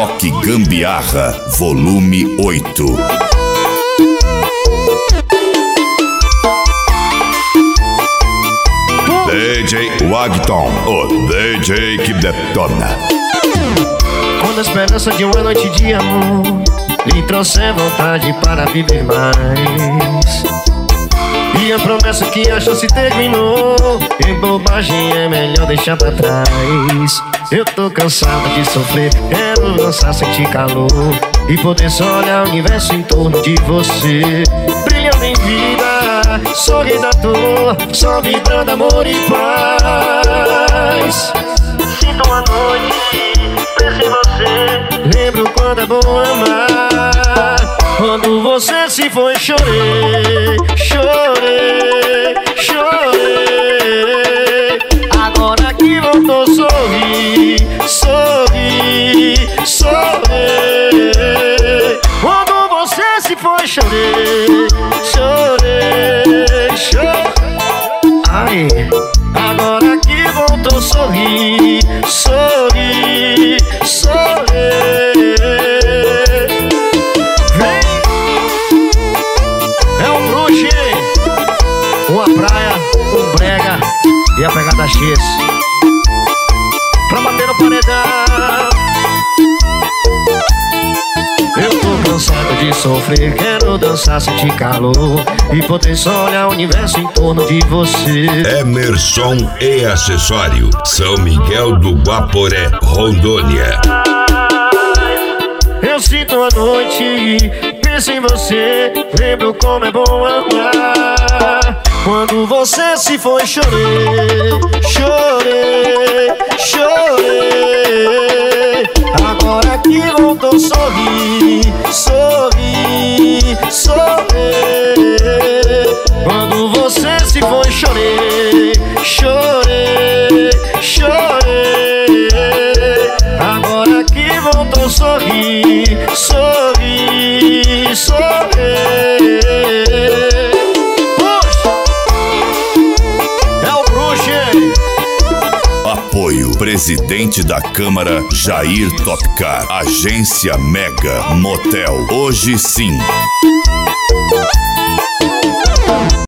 Rock Gambiarra, volume 8. DJ Wagton, o DJ que detona. Quando a esperança de uma noite de amor lhe trouxer vontade para viver mais, e a promessa que a chance terminou em bobagem é melhor deixar pra trás. Eu tô cansado de sofrer, quero dançar, sentir calor e poder só olhar o universo em torno de você, brilhando em vida, sorrindo à toa, só vibrando amor e paz. Sinto uma noite, penso em você, lembro quando é bom amar. Quando você se foi, chorei, chorei, chorei. Agora que voltou, sorri, sorri, sorri. Quando você se foi, chorei, chorei, chorei. Ai, agora que voltou, sorri, sorri, sorri. Uma praia, um brega e a pegada X pra bater no paredão. Eu tô cansado de sofrer, quero dançar, sentir calor e poder só olhar o universo em torno de você. Emerson e Acessório, São Miguel do Guaporé, Rondônia. Eu sinto a noite, penso em você, lembro como é bom amar. Quando você se foi, chorei, chorei, chorei. Agora que voltou, sorri, sorri, sorri. Quando você se foi, chorei, chorei, chorei. Agora que voltou, sorri, sorri, sorri. Apoio Presidente da Câmara Jair Topcar. Agência Mega Motel. Hoje sim.